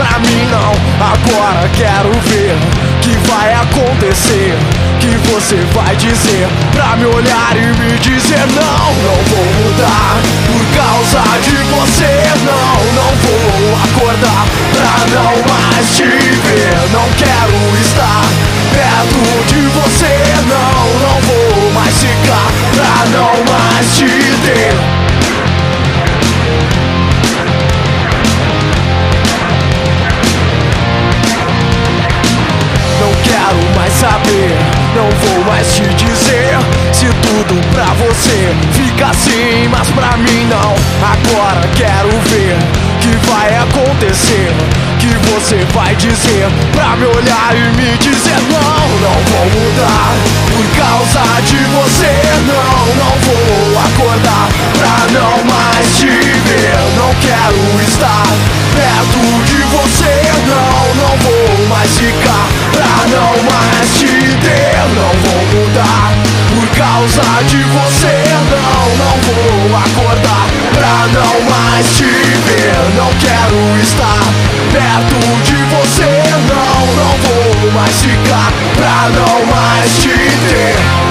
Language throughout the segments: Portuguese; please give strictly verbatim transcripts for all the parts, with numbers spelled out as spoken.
pra mim não. Agora quero ver que vai acontecer, que você vai dizer pra me olhar e me dizer não, não vou mudar por causa de você. Não, não vou acordar pra não mais te ver. Não quero estar perto de você. Não, não vou mais ficar pra não mais te ter. Saber, não vou mais te dizer se tudo pra você fica assim, mas pra mim não. Agora quero ver que vai acontecer, que você vai dizer pra me olhar e me dizer não, não vou mudar por causa de você. Não, não vou acordar pra não mais te ver. Não quero estar perto de você. Não, não vou mais ficar pra não mais te ter. Não vou mudar por causa de você. Não, não vou acordar pra não mais te ver. Não quero estar perto de você. Não, não vou mais ficar pra não mais te ter.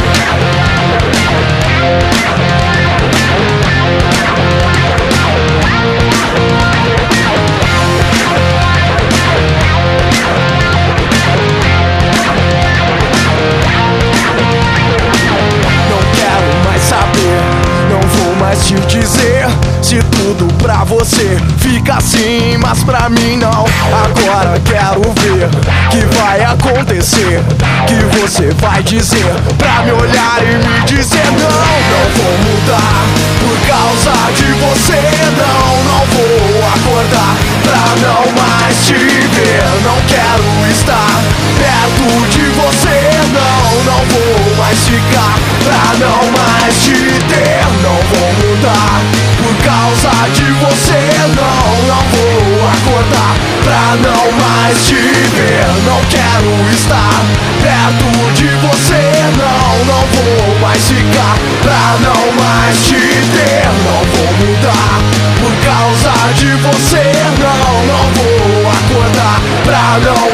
Te dizer se tudo pra você fica assim, mas pra mim não. Agora quero ver que vai acontecer, que você vai dizer pra me olhar e me dizer não, não vou mudar por causa de você. Não, não vou acordar pra não mais te ver. Não quero estar perto de você. Não, não vou mais ficar pra não mais te ter. Não vou mudar por causa de você. Não, não vou acordar pra não mais te ver. Não quero estar perto de você. Não, não vou mais ficar pra não mais te ter. Não vou mudar por causa de você. Não, não vou acordar pra não